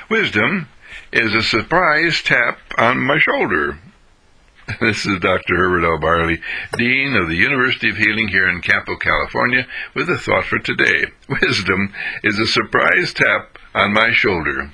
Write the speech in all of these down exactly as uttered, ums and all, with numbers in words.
Wisdom is a surprise tap on my shoulder. This is Doctor Herbert L. Barley, Dean of the University of Healing here in Campo, California, with a thought for today. Wisdom is a surprise tap on my shoulder.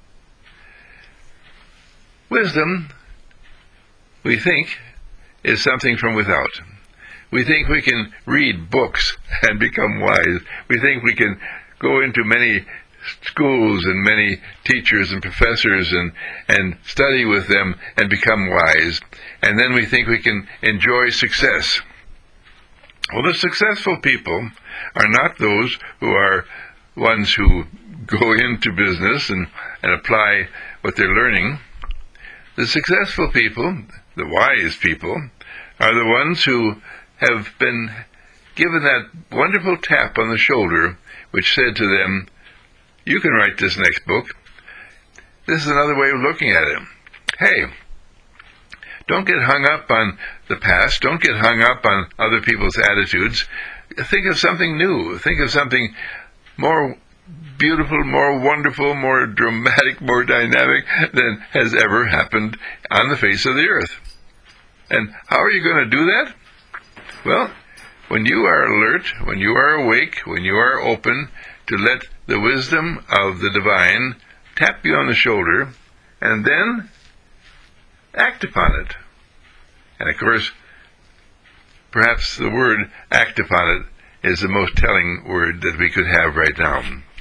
Wisdom, we think, is something from without. We think we can read books and become wise. We think we can go into many schools and many teachers and professors and, and study with them and become wise. And then we think we can enjoy success. Well, the successful people are not those who are ones who go into business and, and apply what they're learning. The successful people, the wise people, are the ones who have been given that wonderful tap on the shoulder which said to them, "You can write this next book." This is another way of looking at it. Hey, don't get hung up on the past. Don't get hung up on other people's attitudes. Think of something new. Think of something more beautiful, more wonderful, more dramatic, more dynamic than has ever happened on the face of the earth. And how are you going to do that? Well, when you are alert, when you are awake, when you are open to let the wisdom of the divine tap you on the shoulder, and then act upon it. And of course, perhaps the word act upon it is the most telling word that we could have right now.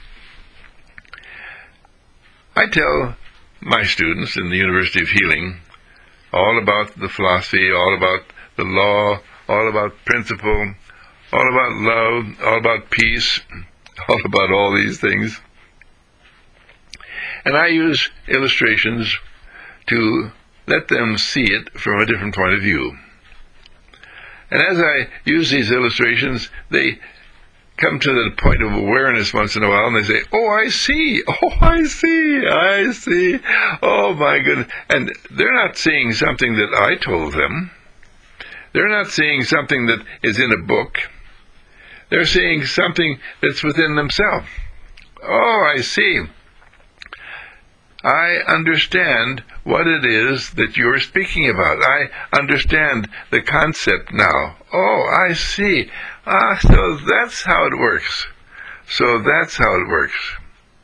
I tell my students in the University of Healing all about the philosophy, all about the law, all about principle, all about love, all about peace, all about all these things. And I use illustrations to let them see it from a different point of view. And as I use these illustrations, they come to the point of awareness once in a while, and they say, "Oh, I see, oh, I see, I see, oh my goodness." And they're not seeing something that I told them. They're not seeing something that is in a book. They're seeing something that's within themselves. Oh, I see. I understand what it is that you're speaking about. I understand the concept now. Oh, I see. Ah, so that's how it works. So that's how it works.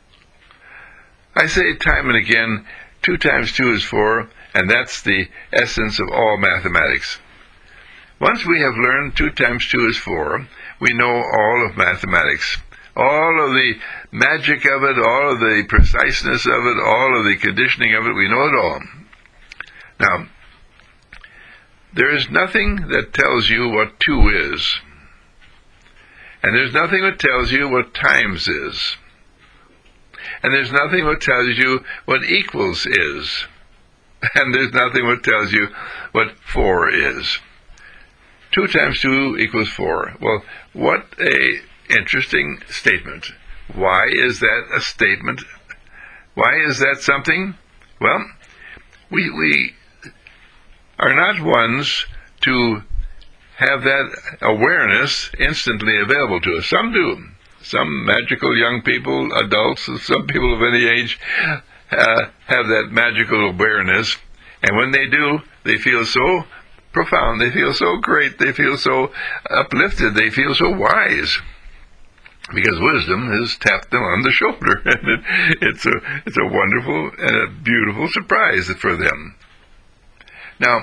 I say time and again, two times two is four, and that's the essence of all mathematics. Once we have learned two times two is four, we know all of mathematics. All of the magic of it, all of the preciseness of it, all of the conditioning of it, we know it all. Now, there is nothing that tells you what two is. And there's nothing that tells you what times is. And there's nothing that tells you what equals is. And there's nothing that tells you what four is. Two times two equals four. Well, what a interesting statement. Why is that a statement? Why is that something? Well, we we are not ones to have that awareness instantly available to us. Some do. Some magical young people, adults, some people of any age uh, have that magical awareness. And when they do, they feel so profound, they feel so great, they feel so uplifted, they feel so wise. Because wisdom has tapped them on the shoulder, and it, it's a it's a wonderful and a beautiful surprise for them. Now,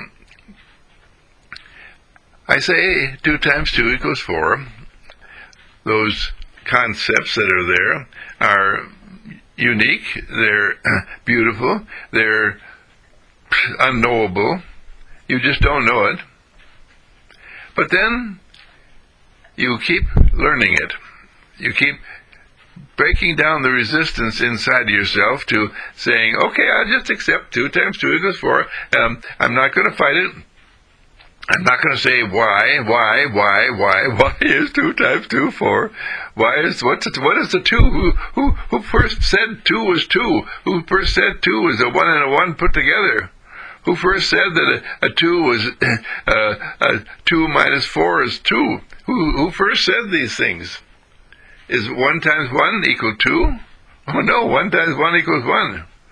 I say two times two equals four. Those concepts that are there are unique, they're beautiful, they're unknowable. You just don't know it. But then you keep learning it. You keep breaking down the resistance inside of yourself to saying, okay, I'll just accept two times two equals four. Um, I'm not going to fight it. I'm not going to say why, why, why, why, why is two times two four? Why is, what's it, what is the two? Who, who, who first said two was two? Who first said two was a one and a one put together? Who first said that a, a two was, uh, a two minus four is two? Who, who first said these things? Is one times one equal two? Oh no, one times one equals one.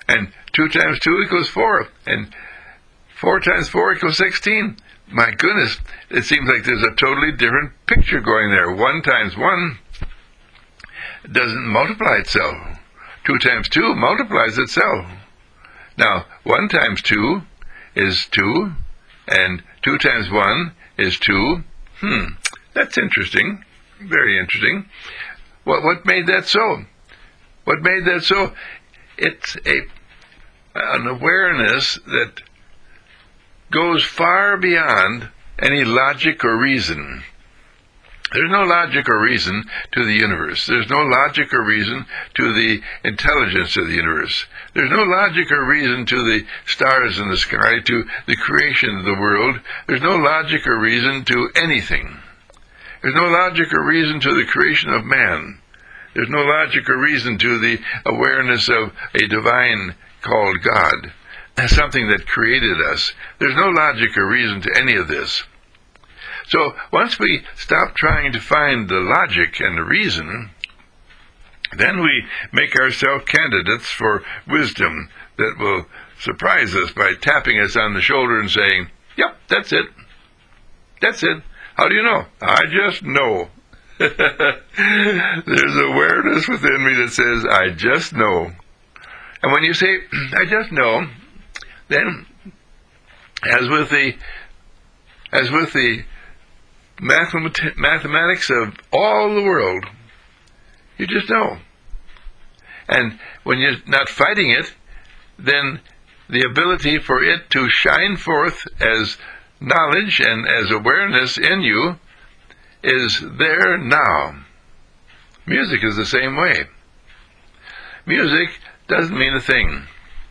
And two times two equals four. And four times four equals sixteen. My goodness, it seems like there's a totally different picture going there. One times one doesn't multiply itself. Two times two multiplies itself. Now, one times two is two, and two times one is two. Hmm, that's interesting. Very interesting. What what made that so? What made that so? It's a an awareness that goes far beyond any logic or reason. There's no logic or reason to the universe. There's no logic or reason to the intelligence of the universe. There's no logic or reason to the stars in the sky, to the creation of the world. There's no logic or reason to anything. There's no logic or reason to the creation of man. There's no logic or reason to the awareness of a divine called God, something that created us. There's no logic or reason to any of this. So once we stop trying to find the logic and the reason, then we make ourselves candidates for wisdom that will surprise us by tapping us on the shoulder and saying, "Yep, that's it. That's it. How do you know?" "I just know." There's awareness within me that says, "I just know." And when you say, "I just know," then, as with the, as with the mathemat- mathematics of all the world, you just know. And when you're not fighting it, then the ability for it to shine forth as knowledge and as awareness in you is there now. Music is the same way. Music doesn't mean a thing.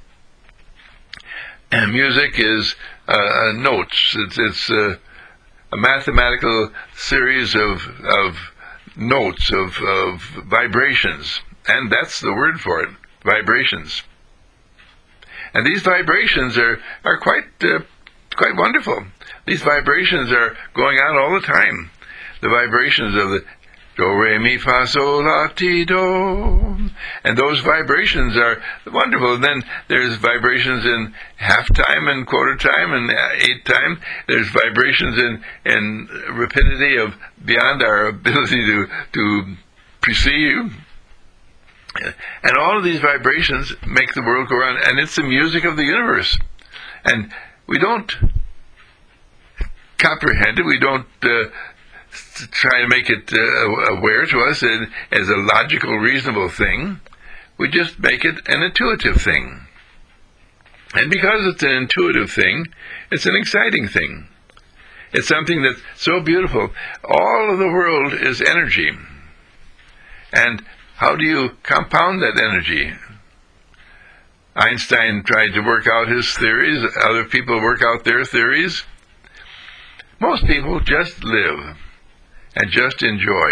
And music is uh, notes. It's, it's uh, a mathematical series of, of notes, of, of vibrations. And that's the word for it, vibrations. And these vibrations are, are quite, uh, quite wonderful. These vibrations are going on all the time. The vibrations of the do, re, mi, fa, sol, la, ti, do. And those vibrations are wonderful. And then there's vibrations in half time and quarter time and eight time. There's vibrations in, in rapidity of beyond our ability to, to perceive. And all of these vibrations make the world go around. And it's the music of the universe. And we don't comprehend it. We don't uh, try to make it uh, aware to us as a logical, reasonable thing. We just make it an intuitive thing. And because it's an intuitive thing, it's an exciting thing. It's something that's so beautiful. All of the world is energy. And how do you compound that energy? Einstein tried to work out his theories. Other people work out their theories. Most people just live and just enjoy.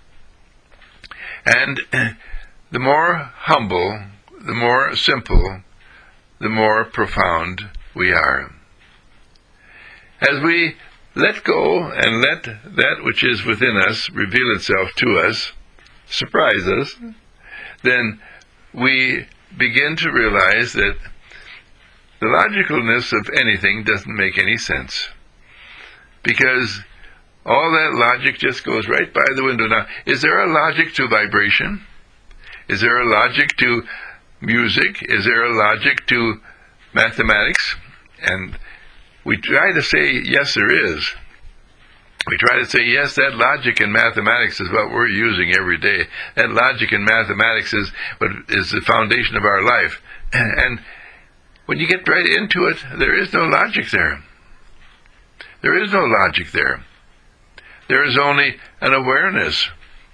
And the more humble, the more simple, the more profound we are. As we let go and let that which is within us reveal itself to us, surprise us, then we begin to realize that the logicalness of anything doesn't make any sense. Because all that logic just goes right by the window. Now, is there a logic to vibration? Is there a logic to music? Is there a logic to mathematics? And we try to say, yes, there is. We try to say, yes, that logic in mathematics is what we're using every day. That logic in mathematics is what is the foundation of our life. And when you get right into it, there is no logic there. There is no logic there. There is only an awareness.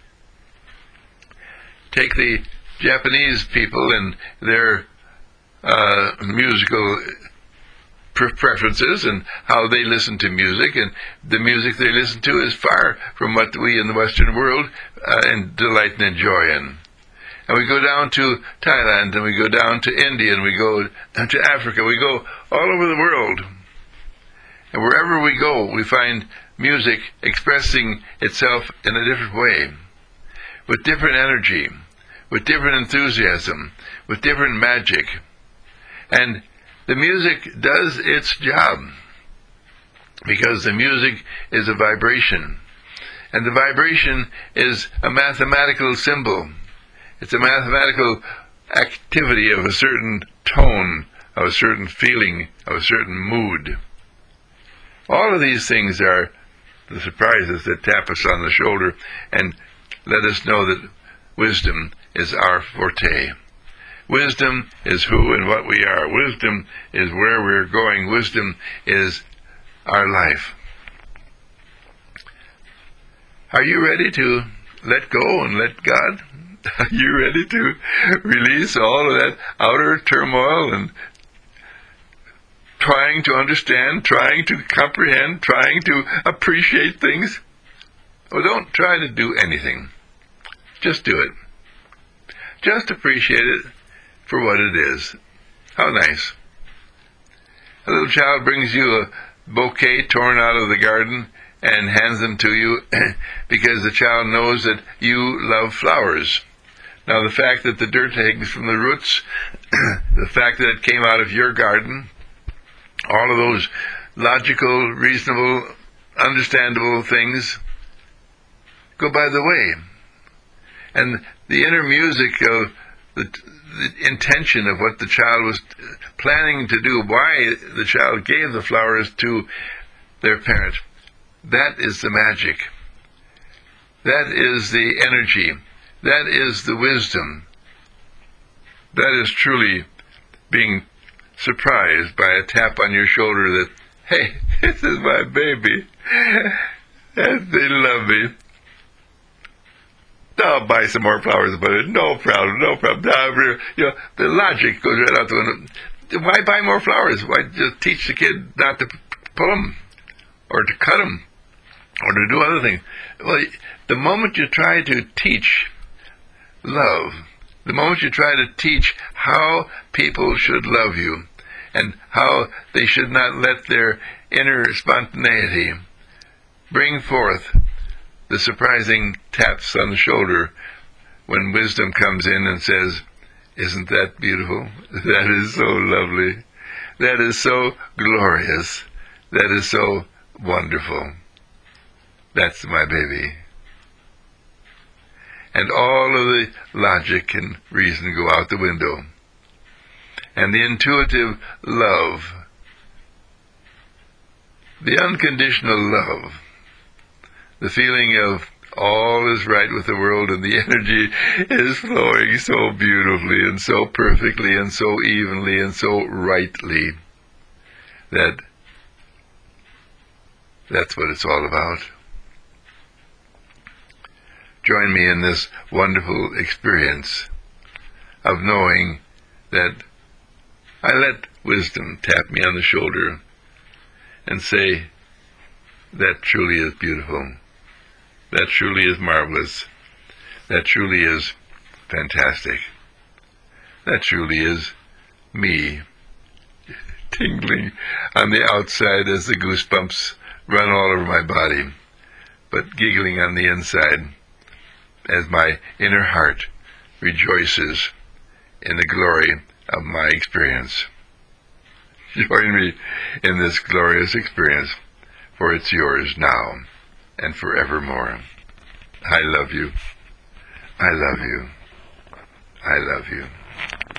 Take the Japanese people and their uh, musical preferences and how they listen to music, and the music they listen to is far from what we in the Western world uh, and delight and enjoy in. And we go down to Thailand, and we go down to India, and we go to Africa. We go all over the world. And wherever we go, we find music expressing itself in a different way, with different energy, with different enthusiasm, with different magic. And the music does its job, because the music is a vibration. And the vibration is a mathematical symbol. It's a mathematical activity of a certain tone, of a certain feeling, of a certain mood. All of these things are the surprises that tap us on the shoulder and let us know that wisdom is our forte. Wisdom is who and what we are. Wisdom is where we're going. Wisdom is our life. Are you ready to let go and let God? Are you ready to release all of that outer turmoil and trying to understand, trying to comprehend, trying to appreciate things? Well, don't try to do anything. Just do it. Just appreciate it for what it is. How nice. A little child brings you a bouquet torn out of the garden and hands them to you because the child knows that you love flowers. Now, the fact that the dirt hangs from the roots, the fact that it came out of your garden, all of those logical, reasonable, understandable things go by the way. And the inner music of the, the intention of what the child was planning to do, why the child gave the flowers to their parent, that is the magic. That is the energy. That is the wisdom. That is truly being surprised by a tap on your shoulder that, hey, this is my baby, and they love me. I'll buy some more flowers, but no problem, no problem. You know, the logic goes right out the window. Why buy more flowers? Why just teach the kid not to pull them, or to cut them, or to do other things? Well, the moment you try to teach love, the moment you try to teach how people should love you, and how they should not let their inner spontaneity bring forth the surprising taps on the shoulder when wisdom comes in and says, isn't that beautiful? That is so lovely. That is so glorious. That is so wonderful. That's my baby. And all of the logic and reason go out the window. And the intuitive love, the unconditional love, the feeling of all is right with the world and the energy is flowing so beautifully and so perfectly and so evenly and so rightly that that's what it's all about. Join me in this wonderful experience of knowing that I let wisdom tap me on the shoulder and say, that truly is beautiful. That truly is marvelous. That truly is fantastic. That truly is me, tingling on the outside as the goosebumps run all over my body, but giggling on the inside as my inner heart rejoices in the glory of my experience. Join me in this glorious experience, for it's yours now and forevermore. I love you. I love you. I love you.